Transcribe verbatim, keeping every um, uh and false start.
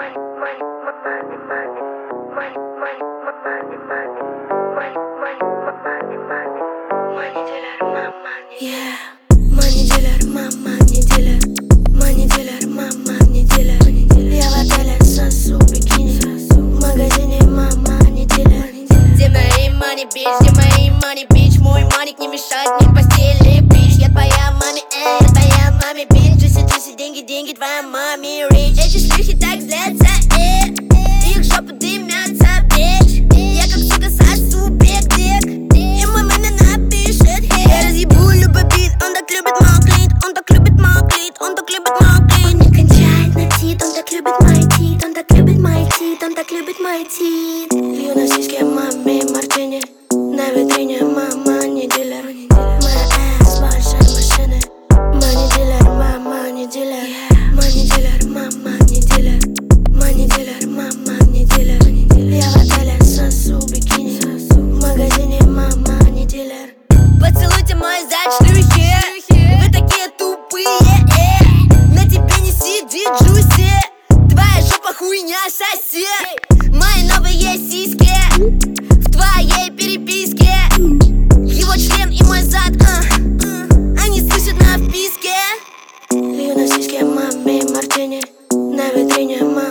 Yeah. Money dealer, мама не дилер. Money dealer, мама не дилер. Я в отеле сосу бикини. В магазине мама не дилер. Где мои money, bitch, где мои money, bitch. Мой маник не мешает мне в постели, bitch. Я твоя маме, эй, я твоя маме, bitch. Джуси, джуси, деньги, деньги, твоя маме rich. Эти шлюхи так злятся, э, их жопы дымятся, bitch. Я как сука сосу биг-дик, и мой маме напишет хит. Я разъебу любой бит, он так любит мой клит. Он так любит мой клит, он так любит мой клит. Он не кончает на тит, он так любит мои тит. Он так любит мои тит, он так любит мои тит. Лью на сиське маме мартини. На витрине мама не дилер. Моя эс большая машина. Money dealer, мама не дилер. Money dealer, мама не дилер. Money dealer, мама не дилер. Я в отеле сосу бикини. В магазине мама не дилер. Поцелуйте мой зад, шлюхи. Вы такие тупые, э. На тебе не сидит джуси. Твоя жопа хуйня, соси. Мои новые сиськи в твоей переписке. Его член и мой зад, а, а, они слышат на вписке. Лью на сиське маме мартини. На витрине мама